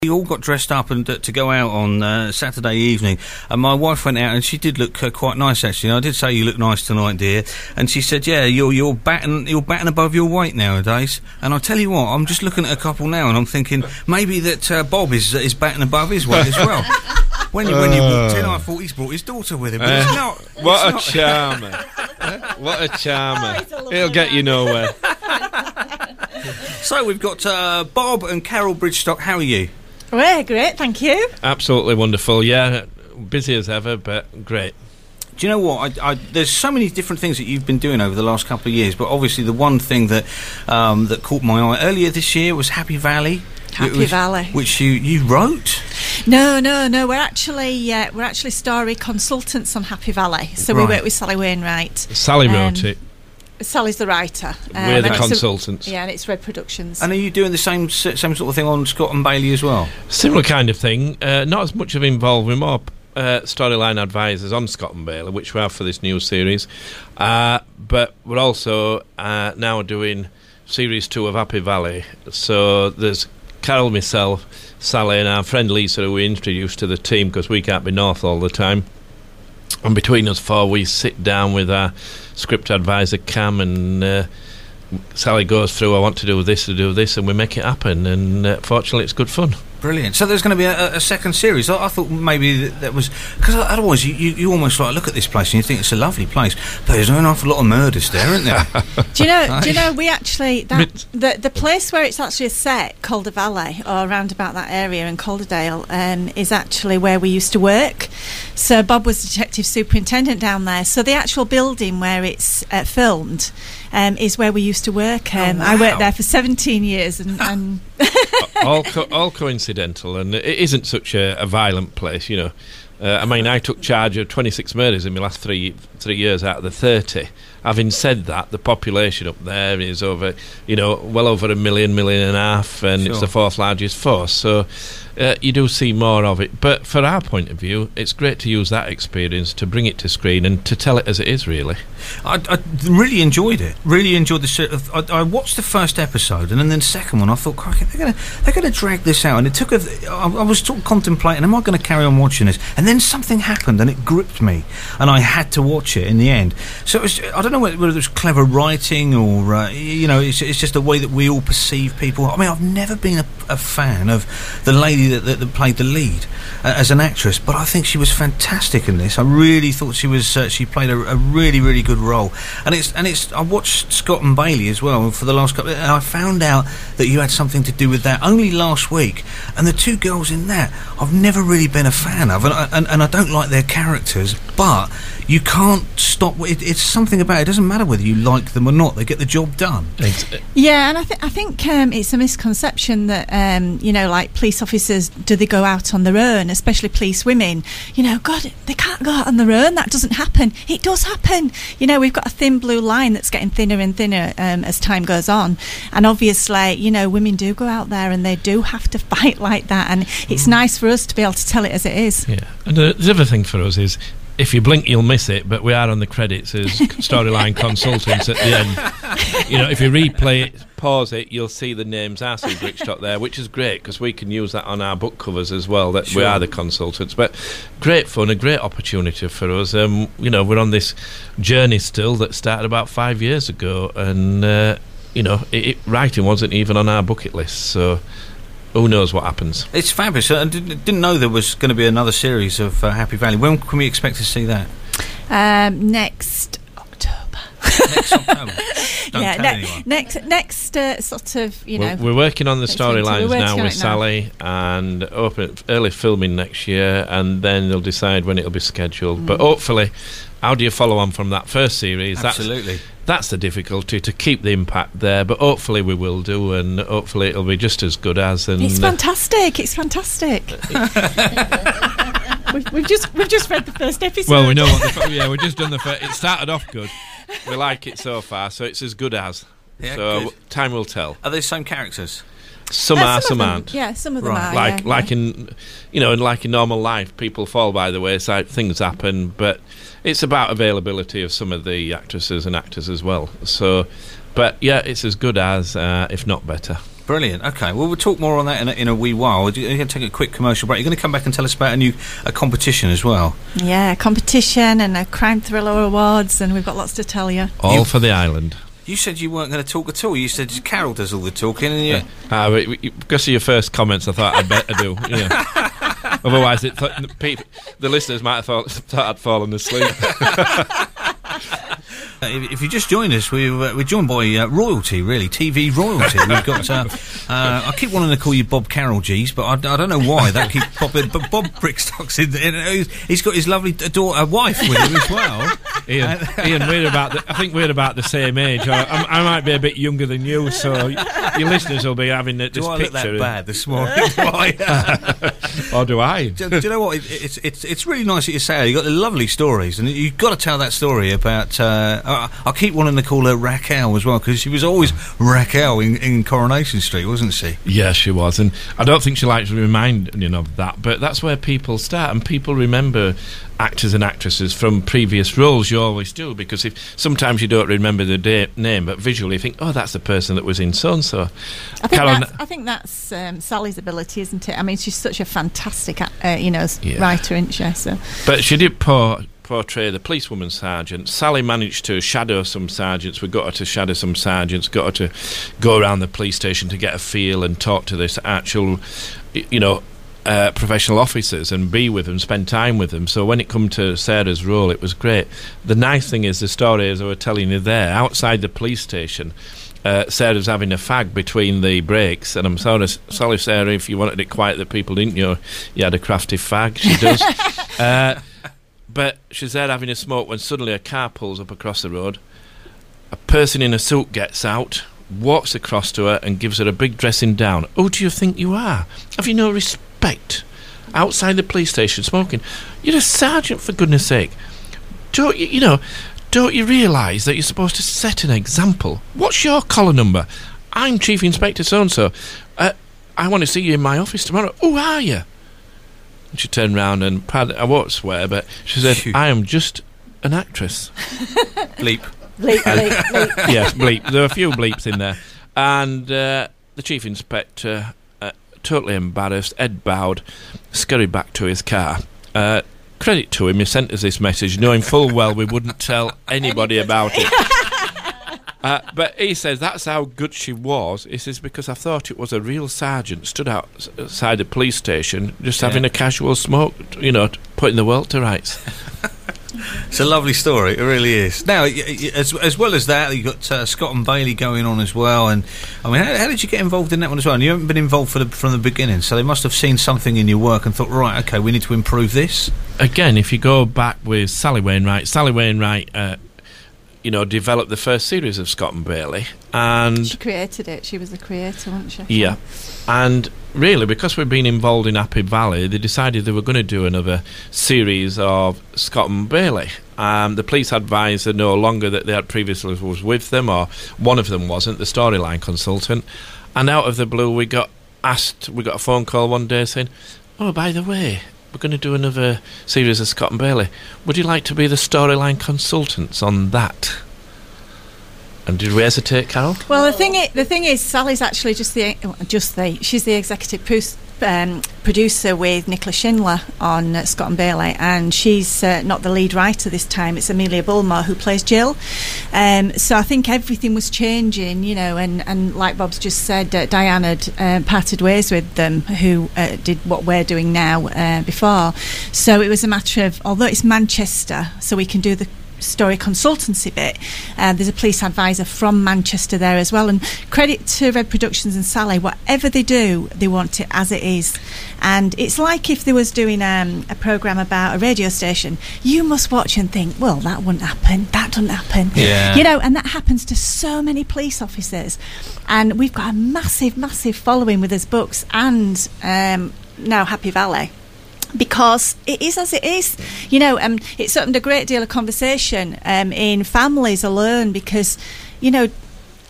We all got dressed up and to go out on Saturday evening, and my wife went out and she did look quite nice actually. And I did say you look nice tonight, dear, and she said, "Yeah, you're batting above your weight nowadays." And I tell you what, I'm just looking at a couple now, and I'm thinking maybe that Bob is batting above his weight as well. When you walked in, I thought he's brought his daughter with him, but it's not. What a charmer! What a charmer! He'll get you nowhere. So we've got Bob and Carol Bridgestock. How are you? We're great, thank you. Absolutely wonderful, yeah. Busy as ever, but great. Do you know what? There's so many different things that you've been doing over the last couple of years, but obviously the one thing that caught my eye earlier this year was Happy Valley. Valley, which you wrote. No. We're actually story consultants on Happy Valley. So we work with Sally Wainwright. Sally wrote it. Sally's the writer. We're the consultants. And it's Red Productions. And are you doing the same sort of thing on Scott and Bailey as well? Similar kind of thing. Not as much of involved. We're more storyline advisors on Scott and Bailey, which we have for this new series. But we're also now doing Series 2 of Happy Valley. So there's Carol, myself, Sally and our friend Lisa, who we introduced to the team because we can't be north all the time. And between us four, we sit down with our script advisor Cam, and Sally goes through, I want to do this, and we make it happen, and fortunately it's good fun. Brilliant. So there's going to be a second series. I thought maybe that was... Because otherwise you almost like look at this place and you think it's a lovely place, but there's an awful lot of murders there, isn't there? Do you know, we actually... The place where it's actually set, Calder Valley, or around about that area in Calderdale, is actually where we used to work. So Bob was detective superintendent down there. So the actual building where it's filmed is where we used to work. Wow. I worked there for 17 years and all coincidental, and it isn't such a violent place, you know. I mean, I took charge of 26 murders in my last three years out of the 30. Having said that, the population up there is over, well over 1.5 million, and Sure. It's the fourth largest force. So you do see more of it. But for our point of view, it's great to use that experience to bring it to screen and to tell it as it is, really. I really enjoyed it. Really enjoyed the. I watched the first episode, and then the second one, I thought, crikey, they're going to drag this out. And it took I was sort of contemplating, am I going to carry on watching this? And then something happened, and it gripped me, and I had to watch it in the end. So it was, I don't know whether it was clever writing or it's just the way that we all perceive people. I mean, I've never been a fan of the lady that played the lead as an actress, but I think she was fantastic in this. I really thought she played a really, really good role. And it's I watched Scott and Bailey as well for the last couple, and I found out that you had something to do with that only last week. And the two girls in that, I've never really been a fan of, and I don't like their characters, but you can't stop. It's something about it. It doesn't matter whether you like them or not; they get the job done. Yeah, and I think it's a misconception that like police officers, do they go out on their own? Especially police women. God, they can't go out on their own. That doesn't happen. It does happen. We've got a thin blue line that's getting thinner and thinner as time goes on, and obviously, women do go out there and they do have to fight like that. And it's nice for us to be able to tell it as it is. Yeah, and the other thing for us is, if you blink, you'll miss it, but we are on the credits as storyline consultants at the end. If you replay it, pause it, you'll see the names R.C. Bridgestock there, which is great because we can use that on our book covers as well, that we are the consultants. But great fun, a great opportunity for us. We're on this journey still that started about 5 years ago, and, writing wasn't even on our bucket list, so... who knows what happens? It's fabulous. I didn't know there was going to be another series of Happy Valley. When can we expect to see that? Next October. Next October? Don't tell anyone. Next sort of, We're working on the storylines now with Sally, and open early filming next year, and then they'll decide when it'll be scheduled. But hopefully, how do you follow on from that first series? Absolutely. That's the difficulty, to keep the impact there, but hopefully we will do, and hopefully it'll be just as good as. And it's fantastic. It's fantastic. we've just read the first episode. Well, we know what we've just done the first. It started off good. We like it so far, so it's as good as. Yeah, so good. Time will tell. Are they the same characters? Some are, some aren't. Yeah, some of them are. Like in normal life, people fall by the wayside. Things happen, but it's about availability of some of the actresses and actors as well. So, but yeah, it's as good as, if not better. Brilliant. Okay, well, we'll talk more on that in a wee while. We're going to take a quick commercial break. You're going to come back and tell us about a competition as well. Yeah, competition and a crime thriller awards, and we've got lots to tell you. All for the island. You said you weren't going to talk at all. You said Carol does all the talking, and you... Because of your first comments, I thought I'd better do. You know. Otherwise, the listeners might have thought I'd fallen asleep. If you just joined us, we're joined by royalty, really, TV royalty. We've got. I keep wanting to call you Bob Carroll, G's, but I don't know why that keeps popping. But Bob Brickstock's he's got his lovely wife with him as well. Ian, I think we're about the same age. I might be a bit younger than you, so your listeners will be having this picture. Do I look that bad this morning? Or do I? Do you know what? It's really nice that you say that. You've got the lovely stories, and you've got to tell that story about. I keep wanting to call her Raquel as well, because she was always Raquel in Coronation Street, wasn't she? Yeah, she was, and I don't think she likes reminding of that, but that's where people start, and people remember actors and actresses from previous roles. You always do, because if sometimes you don't remember the name, but visually you think, oh, that's the person that was in so-and-so. I think that's Sally's ability, isn't it? I mean, she's such a fantastic writer, isn't she? So. But she did portray the policewoman sergeant. Sally managed to shadow some sergeants. We got her to shadow some sergeants, got her to go around the police station to get a feel and talk to this actual, professional officers and be with them, spend time with them. So when it come to Sarah's role, it was great. The nice thing is the story, as I was telling you there, outside the police station, Sarah's having a fag between the breaks, and I'm sorry, Sarah, if you wanted it quiet that people didn't know you had a crafty fag. She does. But she's there having a smoke when suddenly a car pulls up across the road. A person in a suit gets out, walks across to her and gives her a big dressing down. Who do you think you are? Have you no respect? Outside the police station smoking. You're a sergeant, for goodness sake. Don't you realise that you're supposed to set an example? What's your collar number? I'm Chief Inspector so-and-so. I want to see you in my office tomorrow. Who are you? And she turned round and, I won't swear, but she said, I am just an actress. Bleep. Bleep. Yes, bleep. There were a few bleeps in there. And the Chief Inspector, totally embarrassed, head bowed, scurried back to his car. Credit to him, he sent us this message, knowing full well we wouldn't tell anybody about it. But he says that's how good she was. He says, because I thought it was a real sergeant stood outside the police station just having a casual smoke, putting the world to rights. It's a lovely story, it really is. Now, as well as that, you've got Scott and Bailey going on as well. And I mean, how did you get involved in that one as well? And you haven't been involved from the beginning, so they must have seen something in your work and thought, right, okay, we need to improve this. Again, if you go back with Sally Wainwright, developed the first series of Scott and Bailey, and she created it. She was the creator, wasn't she? Yeah, and really, because we've been involved in Happy Valley, they decided they were going to do another series of Scott and Bailey. The police advisor no longer that they had previously was with them, or one of them wasn't, the storyline consultant. And out of the blue, we got a phone call one day saying, "Oh, by the way, we're going to do another series of Scott and Bailey. Would you like to be the storyline consultants on that?" And did we hesitate, Carol? Well, the thing is, Sally's actually she's the executive producer with Nicola Schindler on Scott and Bailey, and she's not the lead writer this time. It's Amelia Bulmore who plays Jill. So I think everything was changing, and like Bob's just said, Diane had parted ways with them, who did what we're doing now before. So it was a matter of, although it's Manchester, so we can do the story consultancy bit, there's a police advisor from Manchester there as well, and credit to Red Productions and Sally, whatever they do, they want it as it is. And it's like if they was doing a programme about a radio station, you must watch and think, well, that wouldn't happen, that doesn't happen, and that happens to so many police officers. And we've got a massive following with his books and now Happy Valley, because it is as it is, it's opened a great deal of conversation in families alone, because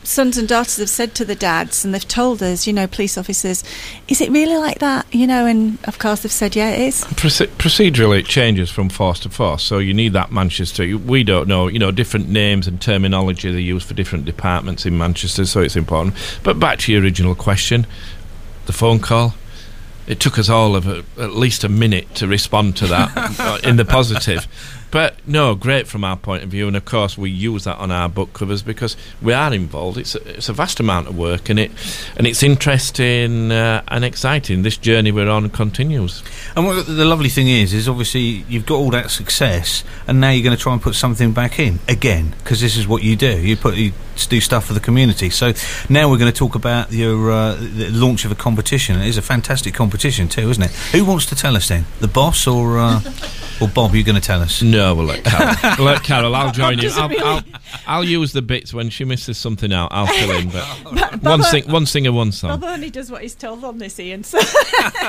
sons and daughters have said to the dads, and they've told us, police officers, is it really like that? And of course they've said, yeah, it is. Procedurally, it changes from force to force. So you need that Manchester. We don't know, different names and terminology they use for different departments in Manchester, so it's important. But back to your original question, the phone call. It took us all of at least a minute to respond to that in the positive. But no, great from our point of view, and of course we use that on our book covers because we are involved. It's a vast amount of work, and it's interesting and exciting. This journey we're on continues. And what the lovely thing is obviously you've got all that success, and now you're going to try and put something back in again, because this is what you do. You do stuff for the community. So now we're going to talk about your the launch of a competition. It is a fantastic competition too, isn't it? Who wants to tell us then? The boss or Bob? You're going to tell us? No, we'll let Carol. Let Carol. I'll join you. I'll use the bits when she misses something out. I'll fill in. But one singer, one song. Bob only does what he's told on this, Ian. So for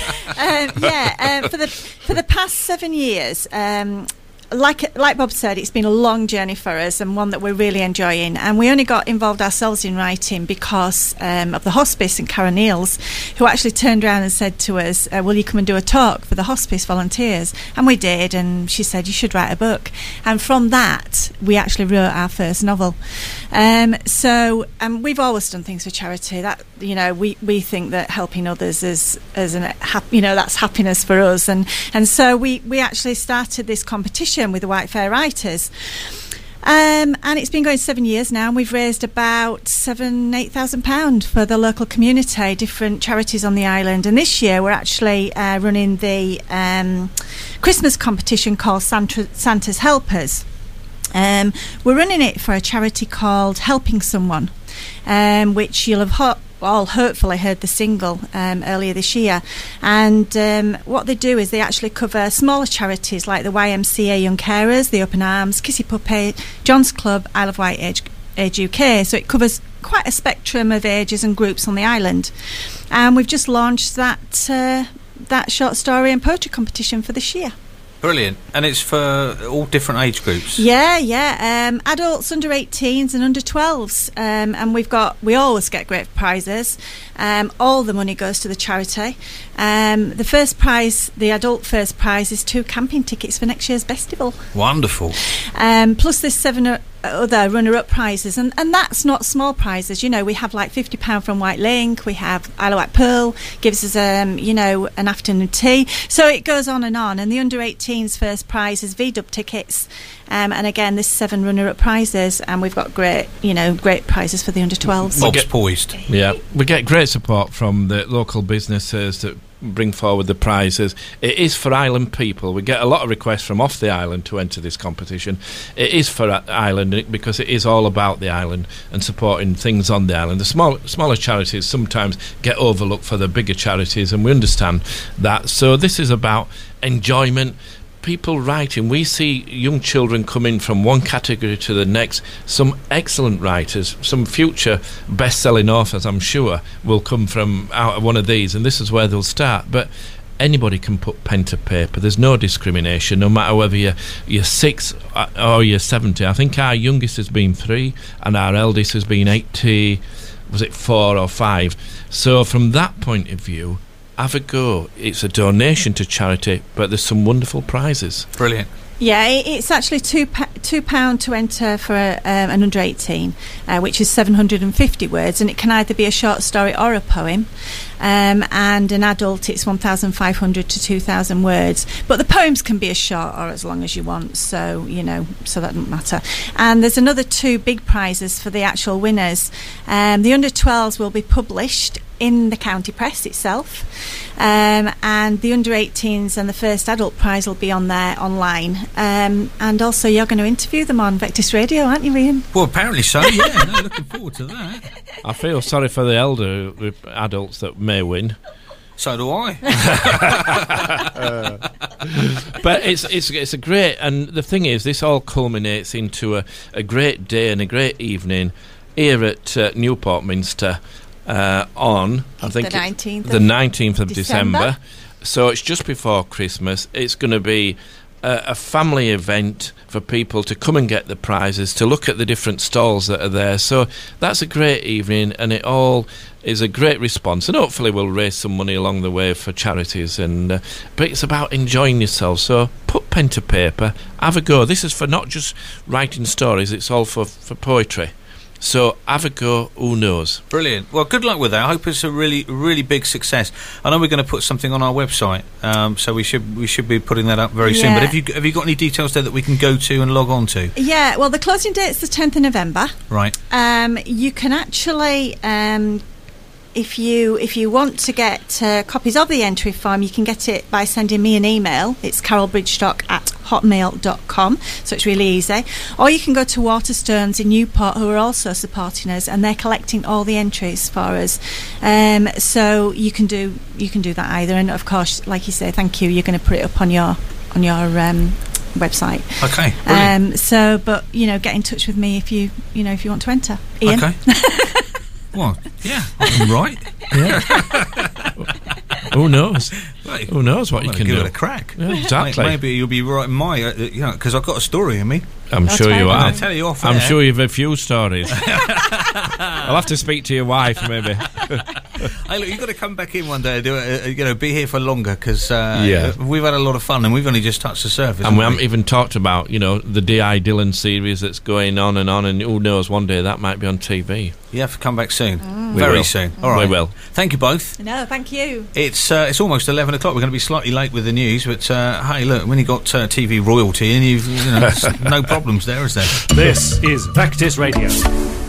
the past 7 years. Like Bob said, it's been a long journey for us and one that we're really enjoying. And we only got involved ourselves in writing because of the hospice and Karen Niels, who actually turned around and said to us, will you come and do a talk for the hospice volunteers? And we did, and she said, you should write a book. And from that, we actually wrote our first novel. So we've always done things for charity. That we think that helping others is that's happiness for us. And so we actually started this competition with the White Fair Writers, and it's been going 7 years now, and we've raised about £8,000 for the local community, different charities on the island. And this year we're actually running the Christmas competition called Santa's Helpers. We're running it for a charity called Helping Someone, which you'll have all hopefully heard the single earlier this year. And what they do is they actually cover smaller charities like the YMCA Young Carers, the Open Arms, Kissy Puppy, John's Club, Isle of Wight Age UK. So it covers quite a spectrum of ages and groups on the island. And we've just launched that short story and poetry competition for this year. Brilliant. And it's for all different age groups? Yeah. Adults, under 18s and under 12s. And we always get great prizes. All the money goes to the charity. The first prize, the adult first prize, is 2 camping tickets for next year's festival. Wonderful. Plus there's 7 other runner-up prizes, and that's not small prizes. We have like £50 from White Link. We have Isle of Wight Pearl gives us an afternoon tea. So it goes on. And the under 18s first prize is VDub tickets. And again, there's 7 runner-up prizes, and we've got great prizes for the under 12s. Bob's poised. Yeah, we get great support from the local businesses that bring forward the prizes. It is for island people. We get a lot of requests from off the island to enter this competition. It is for island because it is all about the island and supporting things on the island. The smaller charities sometimes get overlooked for the bigger charities, and we understand that. So this is about enjoyment. People writing. We see young children come in from one category to the next. Some excellent writers, some future best-selling authors, I'm sure, will come from out of one of these, and this is where they'll start. But anybody can put pen to paper. There's no discrimination, no matter whether you're 6 or you're 70. I think our youngest has been 3, and our eldest has been 4 or 5. So from that point of view, have a go. It's a donation to charity, but there's some wonderful prizes. Brilliant. Yeah, it's actually £2 to enter for an under 18, which is 750 words, and it can either be a short story or a poem. And an adult, it's 1,500 to 2,000 words. But the poems can be as short or as long as you want, so that doesn't matter. And there's another 2 big prizes for the actual winners. The under 12s will be published in the county press itself, and the under 18s and the first adult prize will be on there online, and also you're going to interview them on Vectis Radio, aren't you, Ian? Well, apparently so. Yeah, looking forward to that. I feel sorry for the elder adults that may win. So do I. But it's a great, and the thing is, this all culminates into a great day and a great evening here at Newport Minster. On I think the 19th of December. So it's just before Christmas. It's going to be a family event for people to come and get the prizes, to look at the different stalls that are there. So that's a great evening, and it all is a great response, and hopefully we'll raise some money along the way for charities. And but it's about enjoying yourself, so put pen to paper, have a go. This is for not just writing stories, it's all for poetry. So have a go, who knows. Brilliant. Well, good luck with that. I hope it's a really, really big success. I know we're going to put something on our website, so we should be putting that up very soon. But have you got any details there that we can go to and log on to? Yeah, well, the closing date's the 10th of November. Right. You can actually... If you want to get copies of the entry form, you can get it by sending me an email. It's carolbridgestock@hotmail.com, so it's really easy. Or you can go to Waterstones in Newport, who are also supporting us, and they're collecting all the entries for us. So you can do that either. And of course, like you say, thank you. You're going to put it up on your website. Okay. Brilliant. So, but get in touch with me if you want to enter. Ian. Okay. Well, yeah, I'm right. Yeah. Who knows? Right. Who knows what you can give do? It a crack. Yeah, exactly. Maybe you'll be right in my, because I've got a story in me. I'm sure you are. I'll tell you off I'm air. sure you've a few stories. I'll have to speak to your wife, maybe. Hey, look, you've got to come back in one day and do it, be here for longer, because we've had a lot of fun and we've only just touched the surface. And we haven't even talked about, the D.I. Dillon series that's going on, and who knows, one day that might be on TV. You have to come back soon. We Very will. soon. All right. We will. Thank you both. No, thank you. It's almost 11 o'clock. We're going to be slightly late with the news, but hey, look, when you got TV royalty and you've no problems there, is there? This is Vectis Radio.